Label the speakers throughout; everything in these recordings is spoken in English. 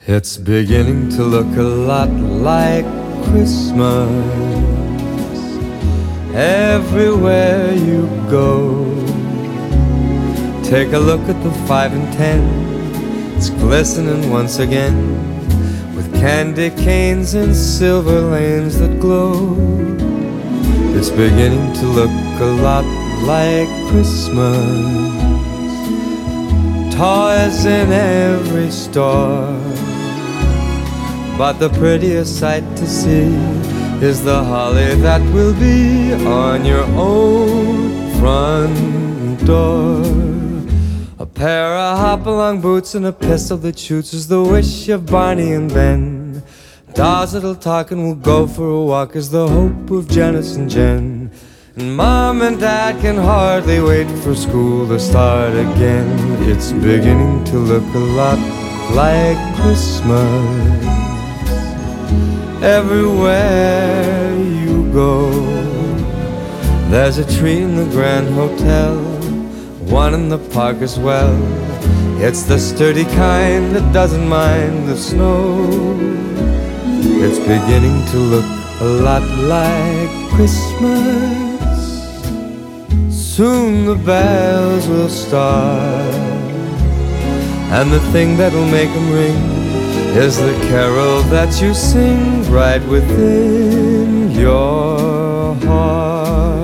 Speaker 1: It's beginning to look a lot like Christmas everywhere you go. Take a look at the 5 and 10. It's glistening once again with candy canes and silver lanes that glow. It's beginning to look a lot like Christmas. Toys in every store, but the prettiest sight to see is the holly that will be on your own front door. A pair of hop-along boots and a pistol that shoots is the wish of Barney and Ben. Dolls that'll talk and will go for a walk is the hope of Janice and Jen. And Mom and Dad can hardly wait for school to start again. It's beginning to look a lot like Christmas everywhere you go. There's a tree in the Grand Hotel, one in the park as well. It's the sturdy kind that doesn't mind the snow. It's beginning to look a lot like Christmas. Soon the bells will start, and the thing that'll make them ring is the carol that you sing right within your heart.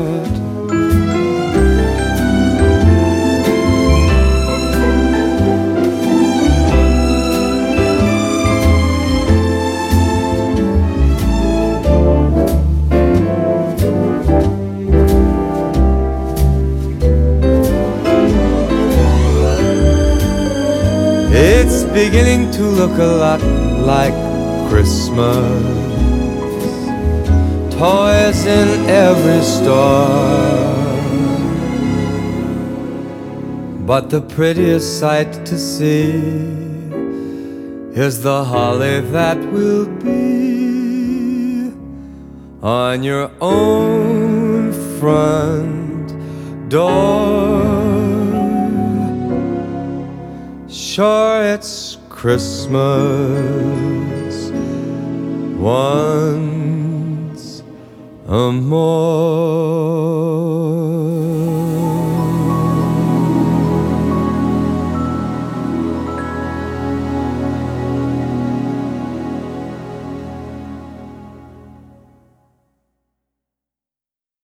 Speaker 1: It's beginning to look a lot like Christmas. Toys in every store, but the prettiest sight to see is the holly that will be on your own front door. Sure, it's Christmas once more.